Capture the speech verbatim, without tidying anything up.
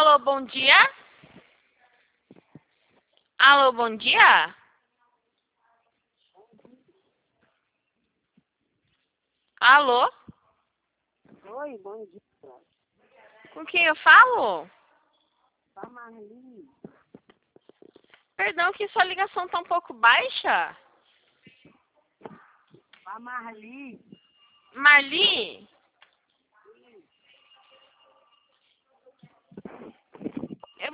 Alô, bom dia? Alô, bom dia? Alô? Oi, bom dia. Com quem eu falo? Tá Marli. Perdão que sua ligação tá um pouco baixa. Tá Marli. Marli?